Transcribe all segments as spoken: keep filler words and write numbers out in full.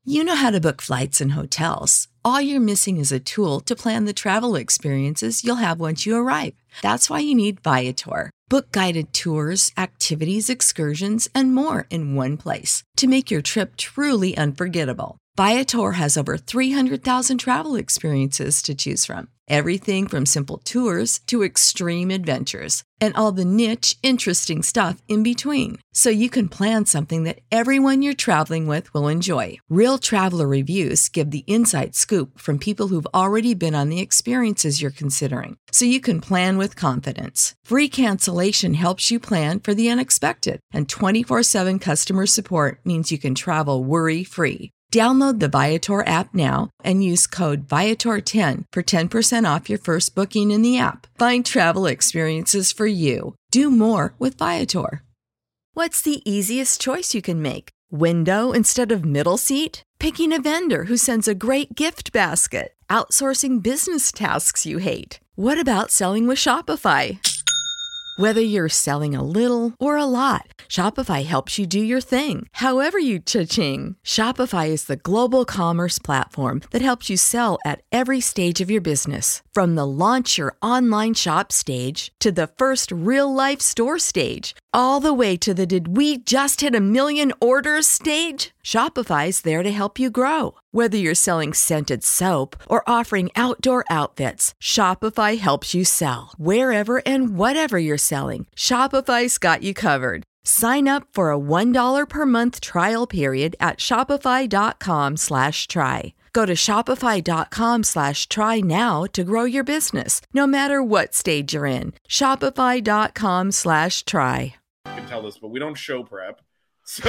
You know how to book flights and hotels. All you're missing is a tool to plan the travel experiences you'll have once you arrive. That's why you need Viator. Book guided tours, activities, excursions, and more in one place to make your trip truly unforgettable. Viator has over three hundred thousand travel experiences to choose from. Everything from simple tours to extreme adventures and all the niche, interesting stuff in between. So you can plan something that everyone you're traveling with will enjoy. Real traveler reviews give the inside scoop from people who've already been on the experiences you're considering. So you can plan with confidence. Free cancellation helps you plan for the unexpected. And twenty-four seven customer support means you can travel worry-free. Download the Viator app now and use code Viator ten for ten percent off your first booking in the app. Find travel experiences for you. Do more with Viator. What's the easiest choice you can make? Window instead of middle seat? Picking a vendor who sends a great gift basket? Outsourcing business tasks you hate? What about selling with Shopify? Whether you're selling a little or a lot, Shopify helps you do your thing, however you cha-ching. Shopify is the global commerce platform that helps you sell at every stage of your business. From the launch your online shop stage to the first real-life store stage, all the way to the did we just hit a million orders stage. Shopify's there to help you grow. Whether you're selling scented soap or offering outdoor outfits, Shopify helps you sell. Wherever and whatever you're selling, Shopify's got you covered. Sign up for a one dollar per month trial period at shopify.com slash try. Go to shopify.com slash try now to grow your business, no matter what stage you're in. Shopify.com slash try. You can tell this, but we don't show prep. So,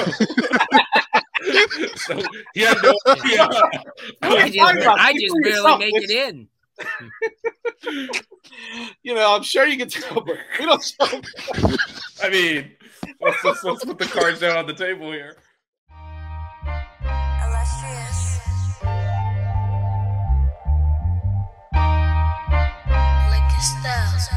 so he had no idea. I just, I just barely make it in. You know, I'm sure you can tell, but we don't show. I mean, let's, let's, let's put the cards down on the table here. Illustrious. Like your styles.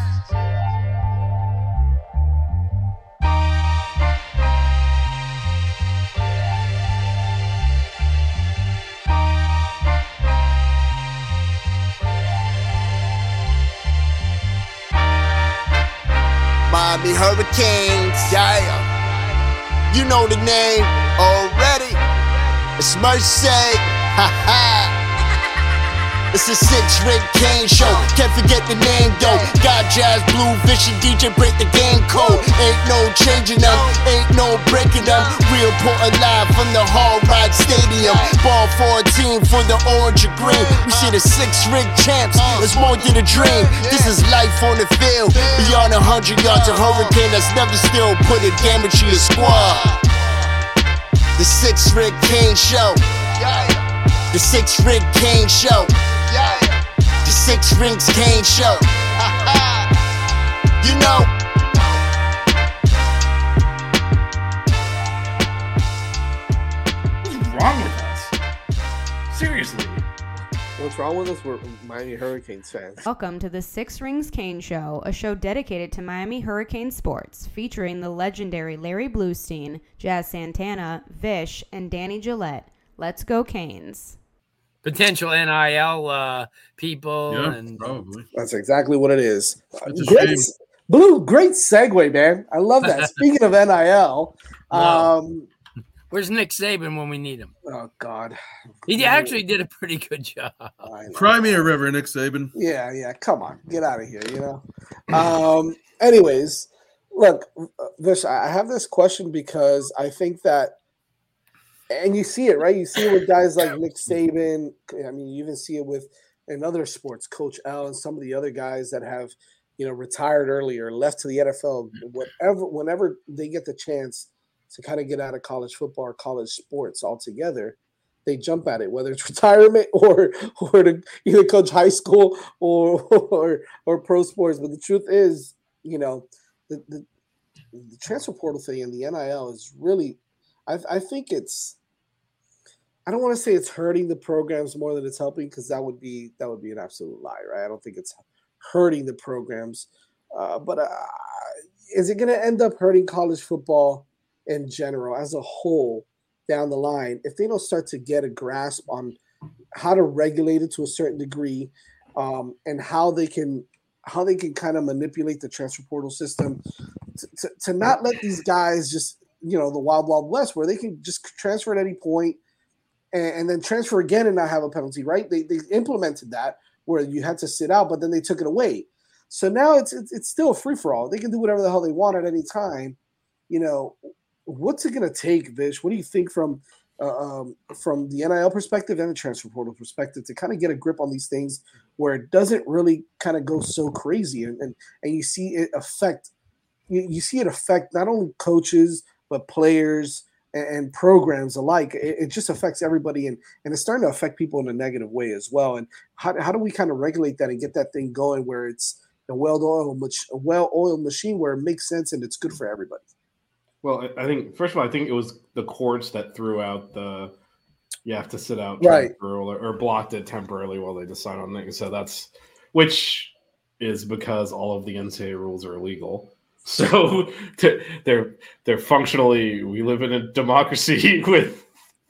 Miami Hurricanes, yeah. You know the name already. It's Mercy, ha ha. It's a six-ring Kane show. Can't forget the name though. Got Jazz, Blue, Vision, D J break the game code. Ain't no changing them, ain't no breaking them. Real Portland live from the Hard Rock Stadium. Ball fourteen for the orange and green. We see the six-ring champs. It's more than a dream. This is life on the field. Beyond a hundred yards, a hurricane that's never still put a damage to your squad. The six-ring Kane show. The six-ring Kane show. The Six Rings Kane show. You know. What's wrong with us? Seriously. What's wrong with us? We're Miami Hurricanes fans. Welcome to the Six Rings Kane Show, a show dedicated to Miami Hurricane sports, featuring the legendary Larry Bluestein, Jazz Santana, Vish, and Danny Gillette. Let's go Canes. Potential N I L uh, people. Yeah, and probably. That's exactly what it is. It's a Great, shame. Blue, great segue, man. I love that. Speaking of N I L, um, where's Nick Saban when we need him? Oh God, he actually did a pretty good job. Cry me a river, Nick Saban. Yeah, yeah. Come on, get out of here. You know. Um. Anyways, look, Vish, I have this question because I think that. And you see it, right? You see it with guys like Nick Saban. I mean, you even see it with in other sports, Coach L and some of the other guys that have, you know, retired earlier, left to the N F L. Whatever, whenever they get the chance to kind of get out of college football or college sports altogether, they jump at it, whether it's retirement or or to either coach high school or or or pro sports. But the truth is, you know, the the, the transfer portal thing in the N I L is really, I, I think it's. I don't want to say it's hurting the programs more than it's helping, because that would be that would be an absolute lie, right? I don't think it's hurting the programs, uh, but uh, is it going to end up hurting college football in general as a whole down the line, if they don't start to get a grasp on how to regulate it to a certain degree, um, and how they can how they can kind of manipulate the transfer portal system to, to, to not let these guys just, you know, the wild, wild west where they can just transfer at any point and, and then transfer again and not have a penalty, right? They, they implemented that where you had to sit out, but then they took it away. So now it's, it's, it's still a free-for-all. They can do whatever the hell they want at any time. You know, what's it going to take, Vish? What do you think from uh, um, from the N I L perspective and the transfer portal perspective to kind of get a grip on these things where it doesn't really kind of go so crazy and, and, and you see it affect you, you see it affect not only coaches but players and, and programs alike. It, it just affects everybody, and, and it's starting to affect people in a negative way as well. And how, how do we kind of regulate that and get that thing going where it's a well-oiled a well-oiled machine where it makes sense and it's good for everybody? Well, I think first of all, I think it was the courts that threw out the you have to sit out right or, or blocked it temporarily while they decide on things. So that's which is because all of the N C double A rules are illegal. So to, they're they're functionally we live in a democracy with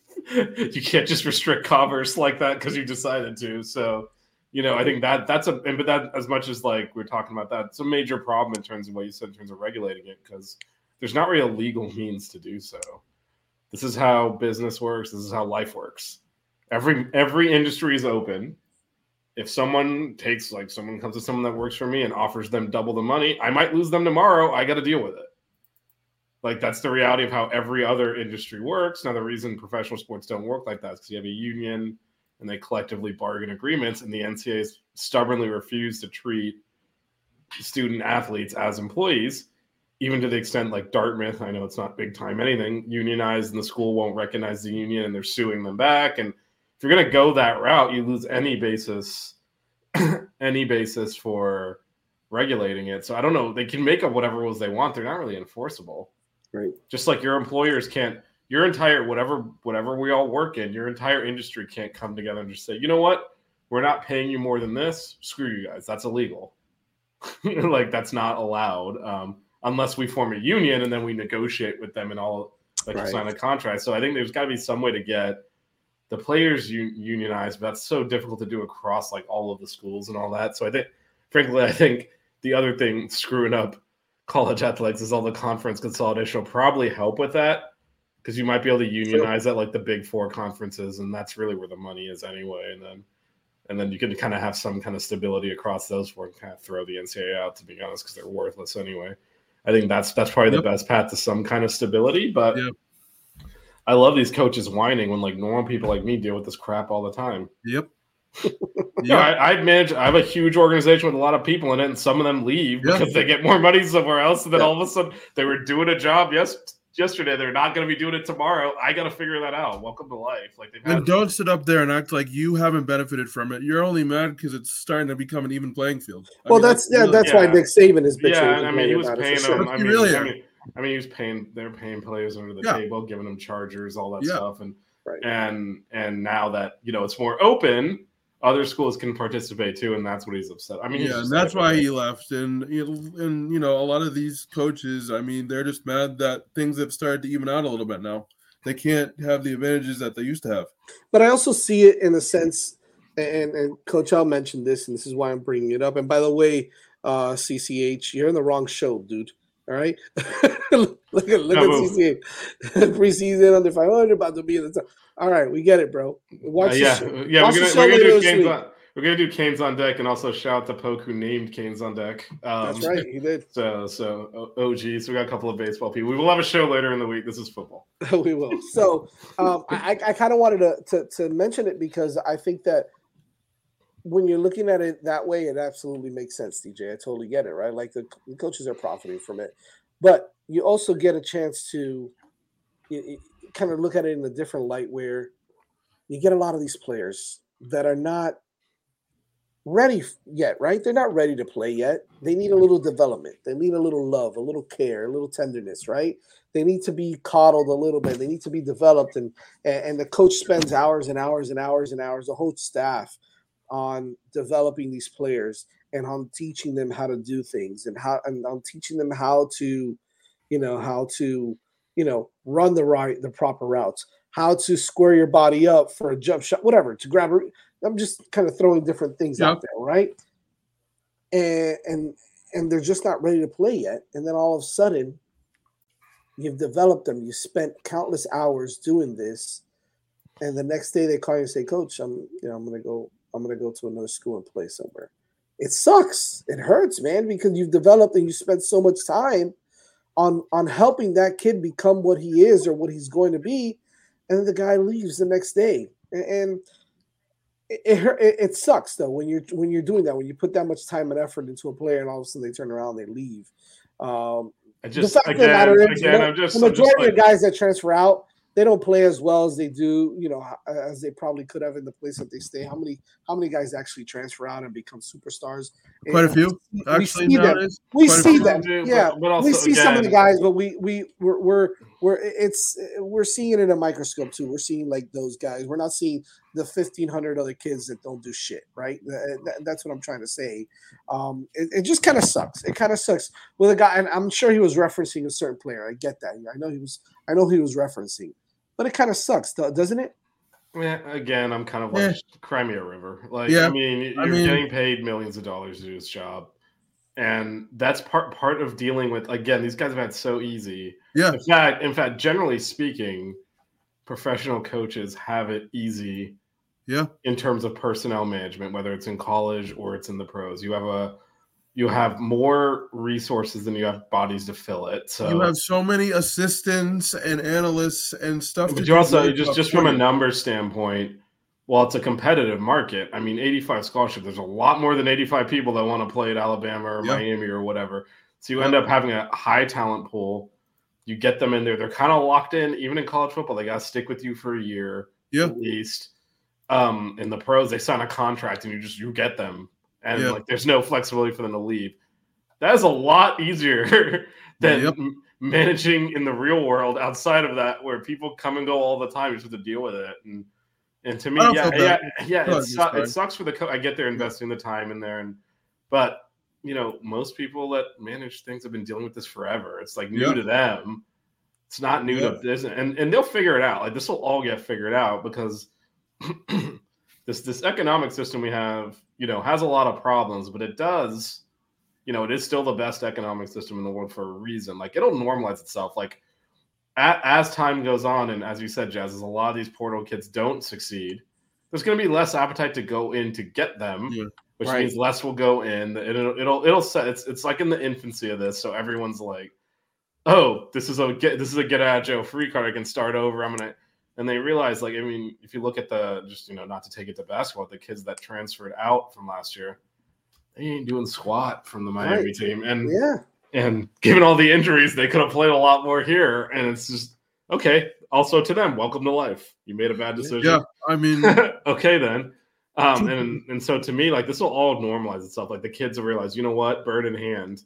you can't just restrict commerce like that because you decided to. So you know, I think that that's a but that as much as like we're talking about that, it's a major problem in terms of what you said in terms of regulating it because there's not really a legal means to do so. This is how business works. This is how life works. Every every industry is open. If someone takes, like someone comes to someone that works for me and offers them double the money, I might lose them tomorrow. I got to deal with it. Like that's the reality of how every other industry works. Now, the reason professional sports don't work like that is because you have a union and they collectively bargain agreements, and the N C double A stubbornly refuse to treat student athletes as employees. Even to the extent like Dartmouth, I know it's not big time anything, unionized and the school won't recognize the union and they're suing them back. And if you're going to go that route, you lose any basis, any basis for regulating it. So I don't know. They can make up whatever rules they want. They're not really enforceable. Right. Just like your employers can't, your entire, whatever, whatever we all work in, your entire industry can't come together and just say, you know what? We're not paying you more than this. Screw you guys. That's illegal. Like that's not allowed. Um, unless we form a union and then we negotiate with them and all like right. sign a contract. So I think there's got to be some way to get the players un- unionized, but that's so difficult to do across like all of the schools and all that. So I think, frankly, I think the other thing screwing up college athletics is all the conference consolidation will probably help with that because you might be able to unionize sure. at like the big four conferences, and that's really where the money is anyway. And then and then you can kind of have some kind of stability across those four and kind of throw the N C double A out, to be honest, because they're worthless anyway. I think that's that's probably yep. the best path to some kind of stability. But yep. I love these coaches whining when like normal people like me deal with this crap all the time. Yep. yeah, you know, I, I manage. I have a huge organization with a lot of people in it, and some of them leave yep. because they get more money somewhere else. And then yep. all of a sudden, they were doing a job yes yesterday. They're not going to be doing it tomorrow. I got to figure that out. Welcome to life. Like they've had- and don't sit up there and act like you haven't benefited from it. You're only mad because it's starting to become an even playing field. I well, mean, that's, that's yeah, really, that's yeah. why Nick Saban is bitching. Yeah, I mean, he was paying them. Sure. I mean, really I mean, I mean, he was paying. They're paying players under the yeah. table, giving them chargers, all that yeah. stuff, and right. and and now that you know it's more open, other schools can participate too, and that's what he's upset. I mean, yeah, and that's why he left. And you know, and you know, a lot of these coaches, I mean, they're just mad that things have started to even out a little bit now. They can't have the advantages that they used to have. But I also see it in a sense, and, and Coach Al mentioned this, and this is why I'm bringing it up. And by the way, uh, C C H, you're in the wrong show, dude. All right? look at, look no, at C C H. Preseason under five hundred, about to be in the top. All right, we get it, bro. Watch uh, yeah, show. yeah. Watch we're gonna, the show we're gonna do later Canes on, we're gonna do Canes on deck, and also shout out to Poke who named Canes on deck. Um, That's right, he did. So, so O G. So we got a couple of baseball people. We will have a show later in the week. This is football. We will. So um, I, I kind of wanted to, to to mention it because I think that when you're looking at it that way, it absolutely makes sense, D J. I totally get it, right? Like the, the coaches are profiting from it, but you also get a chance to you, you kind of look at it in a different light where you get a lot of these players that are not ready yet, right? They're not ready to play yet. They need a little development. They need a little love, a little care, a little tenderness, right? They need to be coddled a little bit. They need to be developed. And, and the coach spends hours and hours and hours and hours, the whole staff, on developing these players and on teaching them how to do things and how and on teaching them how to, you know, how to, you know, run the right, the proper routes. how to square your body up for a jump shot, whatever, to grab. A, I'm just kind of throwing different things Yep. out there, right? And and and they're just not ready to play yet. And then all of a sudden, you've developed them. You spent countless hours doing this, and the next day they call you and say, "Coach, I'm you know I'm gonna go I'm gonna go to another school and play somewhere." It sucks. It hurts, man, because you've developed and you spent so much time on on helping that kid become what he is or what he's going to be, and then the guy leaves the next day. And, and it, it it it sucks though when you're when you're doing that, when you put that much time and effort into a player and all of a sudden they turn around and they leave. Um, I just the fact again, of the matter is, again, you know, I'm just the I'm just majority like, of guys that transfer out, they don't play as well as they do, you know, as they probably could have in the place that they stay. How many how many guys actually transfer out and become superstars? Quite a And few, we actually, see them. nowadays. We Quite a see few. them. do, Yeah, but- but also, we see some of the again- guys, but we we we're, we're we're it's we're seeing it in a microscope too. We're seeing like those guys. We're not seeing the fifteen hundred other kids that don't do shit, right? That- that- that's what I'm trying to say. Um, it, it just kind of sucks. It kind of sucks with a guy, and I'm sure he was referencing a certain player. I get that. I know he was. I know he was referencing, but it kind of sucks, do- doesn't it? Yeah, again, I'm kind of like Yeah. Crimea River. Like, Yeah, I mean, you're I mean- getting paid millions of dollars to do this job, and that's part part of dealing with. Again, these guys have had so easy. Yeah, In fact, in fact, generally speaking, professional coaches have it easy yeah, in terms of personnel management, whether it's in college or it's in the pros. You have a you have more resources than you have bodies to fill it. So you have so many assistants and analysts and stuff. to But do you also great just stuff just for from a you. numbers standpoint, while it's a competitive market, I mean, eighty-five scholarships. There's a lot more than eighty-five people that want to play at Alabama or Yeah. Miami or whatever. So you Yeah. end up having a high talent pool. You get them in there. They're kind of locked in. Even in college football, they got to stick with you for a year Yeah. at least. Um, in the pros, they sign a contract and you just you get them, and Yeah. like there's no flexibility for them to leave. That is a lot easier than Yep. m- managing in the real world outside of that, where people come and go all the time. You just have to deal with it. And and to me, I don't yeah, feel yeah, bad. yeah, Go it, ahead, su- Mister it sucks for the co- I get they're investing the time in there, and but you know, most people that manage things have been dealing with this forever. It's like new Yeah. to them. It's not new Yeah. to this, and and they'll figure it out. Like this will all get figured out because this this economic system we have, you know, has a lot of problems, but it does, you know, it is still the best economic system in the world for a reason. Like it'll normalize itself. Like a, as time goes on, and as you said, Jazz, as a lot of these portal kids don't succeed, there's going to be less appetite to go in to get them, Yeah. which Right. means less will go in. It'll it'll it'll set. It's it's like in the infancy of this, so everyone's like, oh, this is a get this is a get out of jail free card. I can start over. I'm gonna. And they realize, like, I mean, if you look at the just, you know, not to take it to basketball, the kids that transferred out from last year, they ain't doing squat from the Miami Right. team. And Yeah. and given all the injuries, they could have played a lot more here. And it's just okay. Also to them, welcome to life. You made a bad decision. Yeah, I mean, Okay, then. Um, and and so to me, like this will all normalize itself. Like the kids will realize, you know what, bird in hand.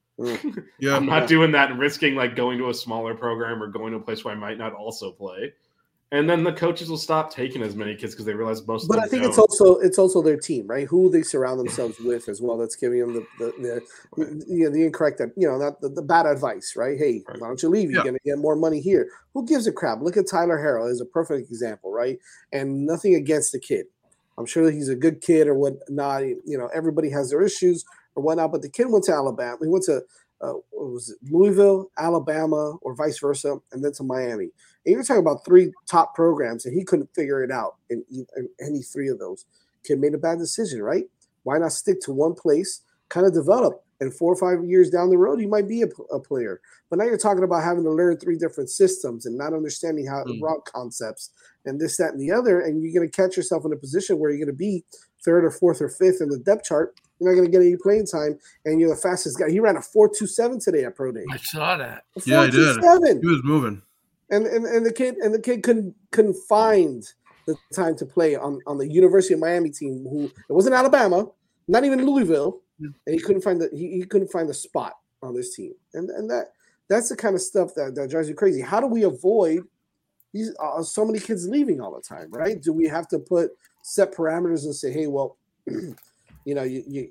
yeah, I'm not Yeah. doing that and risking like going to a smaller program or going to a place where I might not also play. And then the coaches will stop taking as many kids because they realize most. But of I them think it's don't. also it's also their team, right? Who they surround themselves with as well. That's giving them the the, the you know the incorrect, you know, not the, the bad advice, right? Hey, Right. why don't you leave? You're Yeah. gonna get more money here. Who gives a crap? Look at Tyler Harrell as a perfect example, right? And nothing against the kid. I'm sure that he's a good kid or whatnot. You know, everybody has their issues or whatnot. But the kid went to Alabama. He went to uh, what was it, Louisville, Alabama, or vice versa, and then to Miami. And you're talking about three top programs, and he couldn't figure it out in, in any three of those. Kid made a bad decision, right? Why not stick to one place, kind of develop, and four or five years down the road, you might be a, a player. But now you're talking about having to learn three different systems and not understanding how Mm. route concepts and this, that, and the other, and you're going to catch yourself in a position where you're going to be third or fourth or fifth in the depth chart. You're not going to get any playing time, and you're the fastest guy. He ran a four two seven today at Pro Day. I saw that. Yeah, he did. four two seven. he was moving. And, and and the kid and the kid couldn't couldn't find the time to play on, on the University of Miami team. Who it wasn't Alabama, not even Louisville, Yeah. and he couldn't find the he, he couldn't find the spot on this team. And and that that's the kind of stuff that, that drives you crazy. How do we avoid these uh, so many kids leaving all the time? Right? Do we have to put set parameters and say, hey, well, you know, you, you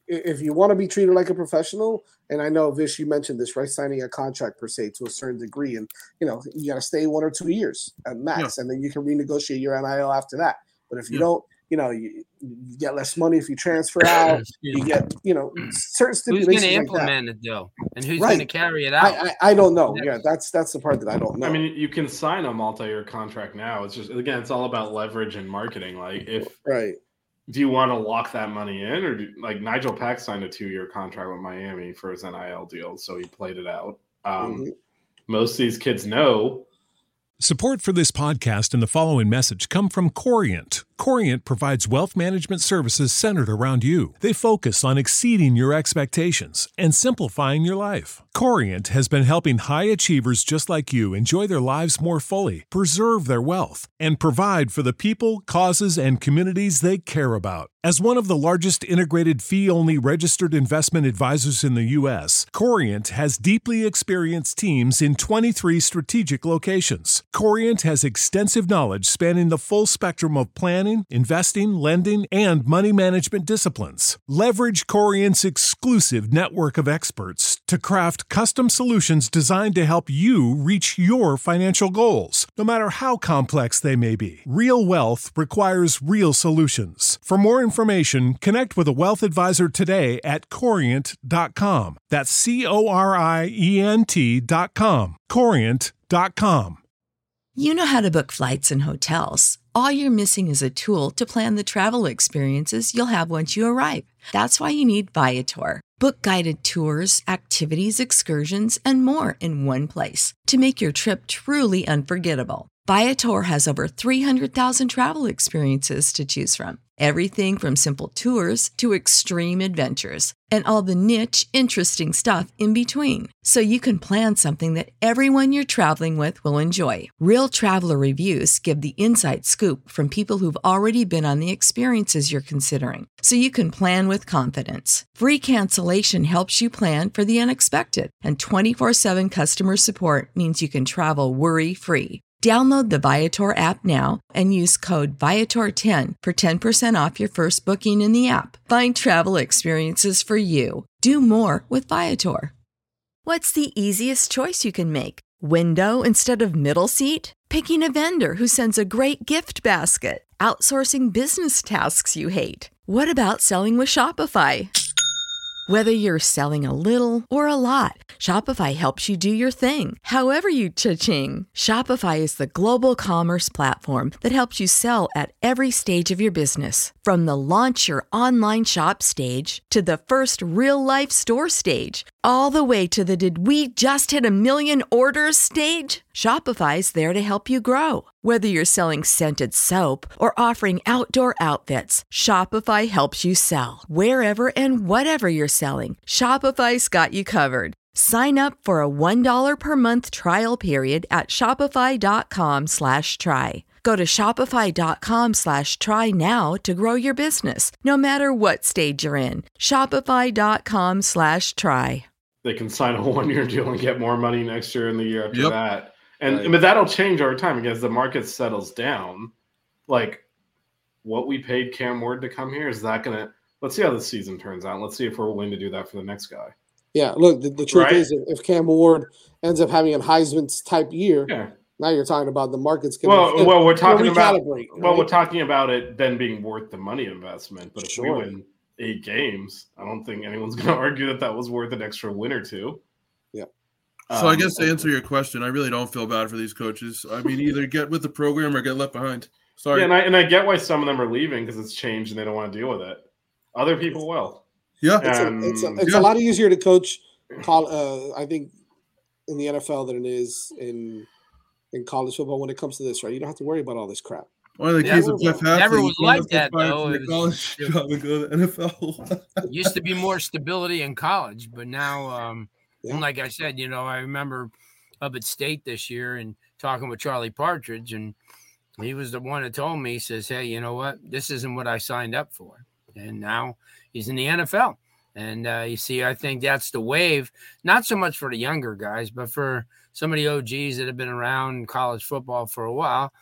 if you want to be treated like a professional, and I know Vish, you mentioned this, right? Signing a contract per se to a certain degree, and you know you got to stay one or two years at max, yeah. and then you can renegotiate your N I L after that. But if you yeah. don't, you know, you, you get less money if you transfer out. You get, you know, certain stipulations. Who's going to implement like it though, and who's right. going to carry it out? I, I, I don't know. Yeah, that's that's the part that I don't know. I mean, you can sign a multi-year contract now. It's just again, it's all about leverage and marketing. Like, if right, do you want to lock that money in, or do, like Nigel Pack signed a two-year contract with Miami for his N I L deal, so he played it out. Um, mm-hmm. Most of these kids know. Support for this podcast and the following message come from Corient. Corient provides wealth management services centered around you. They focus on exceeding your expectations and simplifying your life. Corient has been helping high achievers just like you enjoy their lives more fully, preserve their wealth, and provide for the people, causes, and communities they care about. As one of the largest integrated fee-only registered investment advisors in the U S, Corient has deeply experienced teams in twenty-three strategic locations. Corient has extensive knowledge spanning the full spectrum of planning, investing, lending, and money management disciplines. Leverage Corient's exclusive network of experts to craft custom solutions designed to help you reach your financial goals, no matter how complex they may be. Real wealth requires real solutions. For more information, connect with a wealth advisor today at corient dot com. That's C O R I E N T dot com. corient dot com. You know how to book flights and hotels. All you're missing is a tool to plan the travel experiences you'll have once you arrive. That's why you need Viator. Book guided tours, activities, excursions, and more in one place to make your trip truly unforgettable. Viator has over three hundred thousand travel experiences to choose from. Everything from simple tours to extreme adventures and all the niche, interesting stuff in between. So you can plan something that everyone you're traveling with will enjoy. Real traveler reviews give the inside scoop from people who've already been on the experiences you're considering. So you can plan with confidence. Free cancellation helps you plan for the unexpected. And twenty-four seven customer support means you can travel worry-free. Download the Viator app now and use code Viator ten for ten percent off your first booking in the app. Find travel experiences for you. Do more with Viator. What's the easiest choice you can make? Window instead of middle seat? Picking a vendor who sends a great gift basket? Outsourcing business tasks you hate? What about selling with Shopify? Whether you're selling a little or a lot, Shopify helps you do your thing, however you cha-ching. Shopify is the global commerce platform that helps you sell at every stage of your business. From the launch your online shop stage to the first real-life store stage, all the way to the did we just hit a million orders stage. Shopify's there to help you grow. Whether you're selling scented soap or offering outdoor outfits, Shopify helps you sell. Wherever and whatever you're selling, Shopify's got you covered. Sign up for a one dollar per month trial period at shopify.com slash try. Go to shopify.com slash try now to grow your business, no matter what stage you're in. Shopify.com slash try. They can sign a one-year deal and get more money next year and the year after yep. that. And right. but that'll change over time because the market settles down. Like what we paid Cam Ward to come here, is that going to – let's see how the season turns out. Let's see if we're willing to do that for the next guy. Yeah, look, the, the truth right? is if Cam Ward ends up having a Heisman's type year, yeah. now you're talking about the market's going well, to well, we're talking about right? well, we're talking about it then being worth the money investment. But if sure. we win eight games, I don't think anyone's going to argue that that was worth an extra win or two. Yeah. So um, I guess to answer your question, I really don't feel bad for these coaches. I mean, either get with the program or get left behind. Sorry. Yeah, and I and I get why some of them are leaving because it's changed and they don't want to deal with it. Other people will. Yeah, it's, um, a, it's, a, it's yeah. a lot easier to coach. Call, uh, I think in the N F L than it is in in college football when it comes to this. Right, you don't have to worry about all this crap. One of the case of Jeff Haft, never was like that though. It was, college job and go to the N F L. Used to be more stability in college, but now, um, yeah. like I said, you know, I remember up at State this year and talking with Charlie Partridge, and he was the one that told me, he says, "Hey, you know what? This isn't what I signed up for," and now he's in the N F L. And uh, you see, I think that's the wave, not so much for the younger guys, but for some of the O Gs that have been around college football for a while.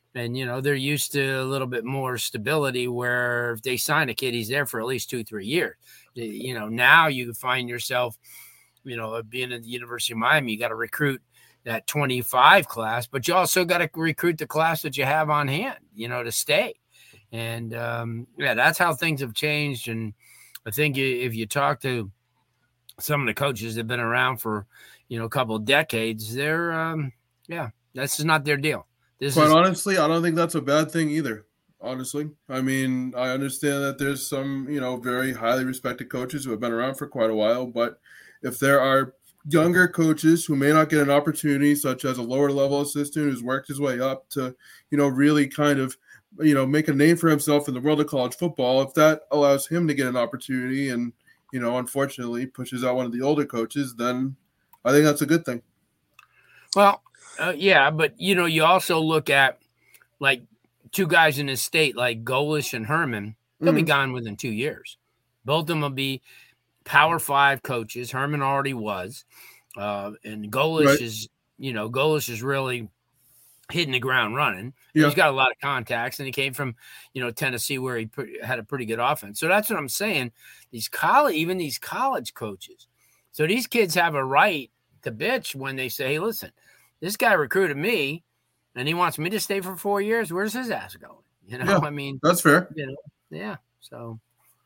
And, you know, they're used to a little bit more stability where if they sign a kid, he's there for at least two, three years. You know, now you find yourself, you know, being at the University of Miami, you got to recruit that twenty-five class, but you also got to recruit the class that you have on hand, you know, to stay. And, um, yeah, that's how things have changed. And I think if you talk to some of the coaches that have been around for, you know, a couple of decades, they're, um, yeah, that's not their deal. This Quite is, honestly, I don't think that's a bad thing either. Honestly, I mean, I understand that there's some, you know, very highly respected coaches who have been around for quite a while, but if there are younger coaches who may not get an opportunity, such as a lower level assistant who's worked his way up to, you know, really kind of, you know, make a name for himself in the world of college football, if that allows him to get an opportunity and, you know, unfortunately pushes out one of the older coaches, then I think that's a good thing. Well, uh, yeah, but, you know, you also look at like two guys in his state like Golish and Herman, they'll mm-hmm. be gone within two years. Both of them will be Power Five coaches. Herman already was. Uh, and Golish right. is, you know, Golish is really hitting the ground running. Yeah. He's got a lot of contacts, and he came from, you know, Tennessee where he pre- had a pretty good offense. So that's what I'm saying. These college, even these college coaches. So these kids have a right to bitch when they say, hey, listen, this guy recruited me, and he wants me to stay for four years. Where's his ass going? You know, yeah, I mean, that's fair. You know, yeah. So,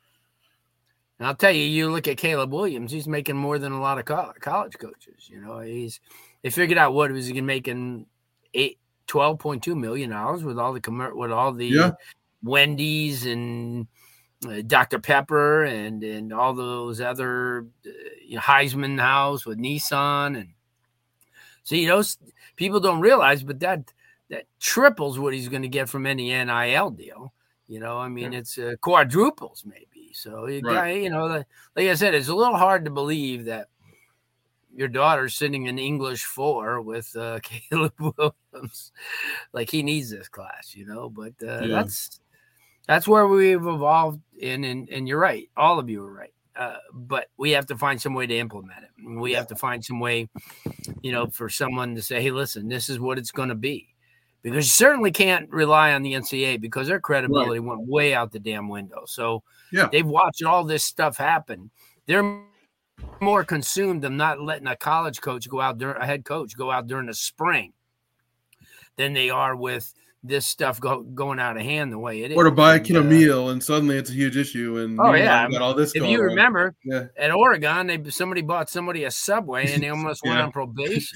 and I'll tell you, you look at Caleb Williams, he's making more than a lot of co- college coaches. You know, he's, they figured out what was he making eight, twelve point two million dollars with all the, com- with all the yeah. Wendy's and uh, Doctor Pepper and, and all those other uh, you know, Heisman House with Nissan. And see, those people don't realize, but that, that triples what he's going to get from any N I L deal. You know, I mean, yeah. it's uh, quadruples maybe. So, you, right. got, you know, like, like I said, it's a little hard to believe that your daughter's sitting in English four with uh, Caleb Williams. Like, he needs this class, you know, but uh, yeah. that's that's where we've evolved in. And, and you're right. All of you are right. Uh, but we have to find some way to implement it. We yeah. have to find some way, you know, for someone to say, hey, listen, this is what it's going to be. Because you certainly can't rely on the N C double A because their credibility right. went way out the damn window. So yeah. they've watched all this stuff happen. They're more consumed than not letting a college coach go out during a head coach go out during the spring than they are with this stuff go, going out of hand the way it is. Or to buy a kid a meal and suddenly it's a huge issue. And oh yeah, got all this. If going you on. remember yeah. at Oregon, they somebody bought somebody a Subway and they almost yeah. went on probation.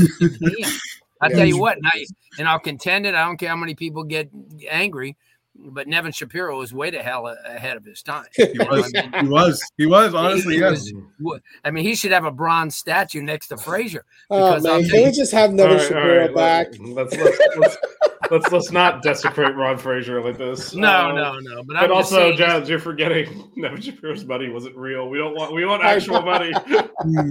I'll yeah. tell you what, and, I, and I'll contend it. I don't care how many people get angry, but Nevin Shapiro was way to hell ahead of his time. He was. I mean, he was. He was. Honestly, he, he yes. Was, I mean, he should have a bronze statue next to Frazier. Oh man, can we just have Nevin right, Shapiro right, back? Let's let's, let's, let's let's not desecrate Ron Frazier like this. No, um, no, no. But, but also, Jazz, you're forgetting Nevin Shapiro's money wasn't real. We don't want. We want actual money. it,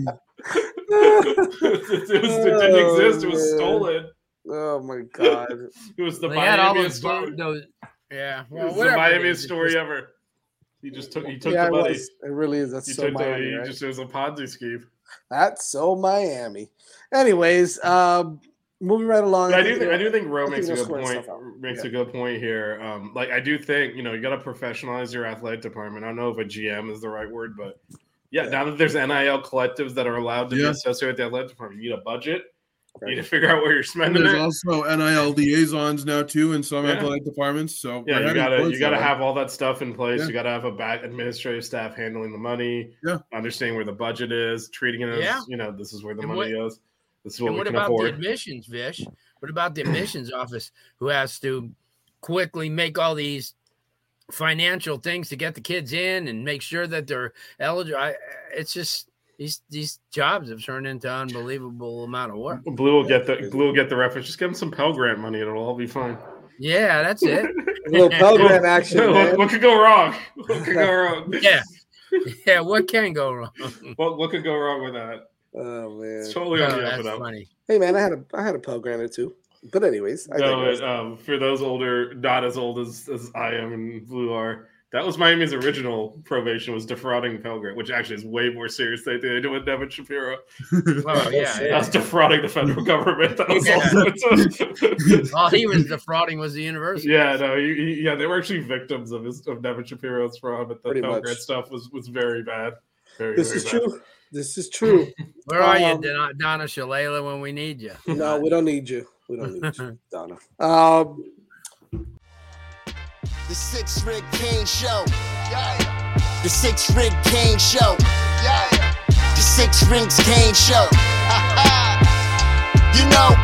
it, was, it didn't exist. It was stolen. Oh my god! It was the they Miami story. Those, yeah, well, it was the Miamiest story just, ever. He just took. He took yeah, the money. It, was, it really is. That's he so took Miami. The, he right? just it was a Ponzi scheme. That's so Miami. Anyways, um, moving right along. I, I do think I do think Ro makes a good point. Makes yeah. a good point here. Um, like I do think you know you got to professionalize your athletic department. I don't know if a G M is the right word, but yeah, yeah. now that there's N I L collectives that are allowed to yeah. be associated with the athletic department, you need a budget. You need to figure out where you're spending There's it. There's also N I L liaisons now too in some yeah. athletic departments. So yeah, you gotta you gotta have all that stuff in place. Yeah. You gotta have a back administrative staff handling the money. Yeah, understanding where the budget is, treating it as yeah. you know this is where the and money what, is. This is what we what can about afford. The admissions, Vish? What about the admissions office who has to quickly make all these financial things to get the kids in and make sure that they're eligible? I, it's just. These these jobs have turned into an unbelievable amount of work. Blue will get the Blue will get the reference. Just give them some Pell Grant money; it'll all be fine. Yeah, that's it. A little Pell Grant action. what, what could go wrong? What could go wrong? Yeah, yeah. What can go wrong? What what could go wrong with that? Oh man, it's totally on oh, the up and that's up. Funny. Hey man, I had a I had a Pell Grant or two. But anyways, I no, but, um, for those older, not as old as, as I am and Blue are, That was Miami's original probation, was defrauding Pell Grant, which actually is way more serious than they did with Devin Shapiro. Well, yeah, That was defrauding the federal government. That was Yeah. also All he was defrauding was the university. Yeah, no, he, he, yeah, they were actually victims of his of Devin Shapiro's fraud, but the Pretty Pell much. Grant stuff was was very bad. Very, This very is bad. true. This is true. Where are Um, you, Don- Donna Shalala, when we need you? No, we don't need you. We don't need you, Donna. Um, The Six Rig King Show. Yeah. The Six Rig King Show. Yeah. The Six Rings King Show. You know.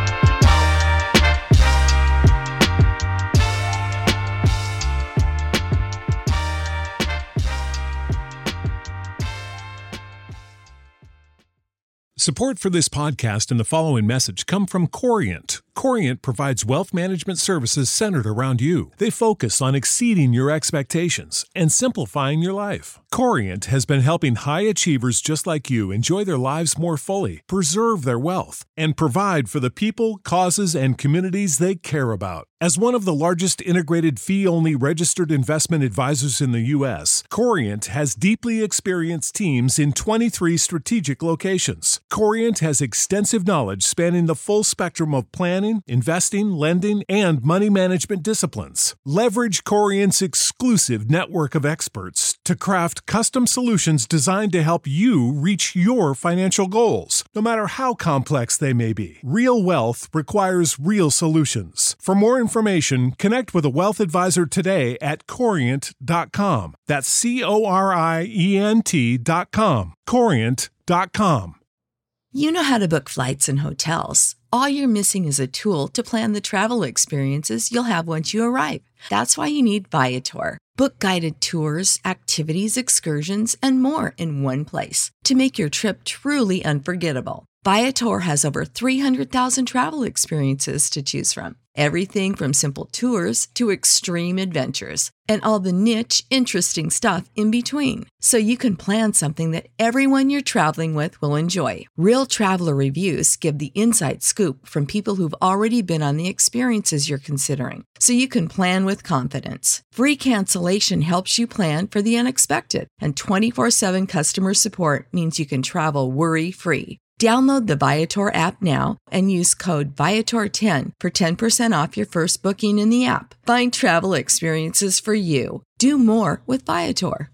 Support for this podcast and the following message come from Corient. Corient provides wealth management services centered around you. They focus on exceeding your expectations and simplifying your life. Corient has been helping high achievers just like you enjoy their lives more fully, preserve their wealth, and provide for the people, causes, and communities they care about. As one of the largest integrated fee-only registered investment advisors in the U S, Corient has deeply experienced teams in twenty-three strategic locations. Corient has extensive knowledge spanning the full spectrum of planning, investing, lending, and money management disciplines. Leverage Corient's exclusive network of experts to craft custom solutions designed to help you reach your financial goals, no matter how complex they may be. Real wealth requires real solutions. For more information, connect with a wealth advisor today at corient dot com. That's C O R I E N T dot com. corient dot com. You know how to book flights and hotels. All you're missing is a tool to plan the travel experiences you'll have once you arrive. That's why you need Viator. Book guided tours, activities, excursions, and more in one place to make your trip truly unforgettable. Viator has over three hundred thousand travel experiences to choose from. Everything from simple tours to extreme adventures and all the niche, interesting stuff in between. So you can plan something that everyone you're traveling with will enjoy. Real traveler reviews give the inside scoop from people who've already been on the experiences you're considering. So you can plan with confidence. Free cancellation helps you plan for the unexpected. And twenty-four seven customer support means you can travel worry-free. Download the Viator app now and use code Viator ten for ten percent off your first booking in the app. Find travel experiences for you. Do more with Viator.